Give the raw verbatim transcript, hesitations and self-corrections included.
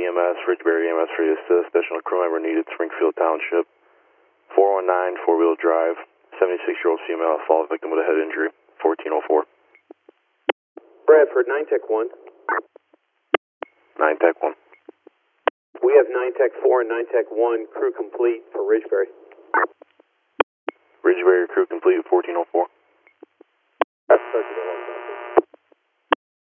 E M S, Ridgebury E M S for the assist. Additional crew member needed, Springfield Township. four one nine, four-wheel drive, seventy-six-year-old female, assault victim with a head injury, fourteen oh four. Bradford, nine Tech one. nine Tech one. We have nine Tech four and nine Tech one, crew complete for Ridgebury. Ridgebury crew complete at fourteen oh four. That's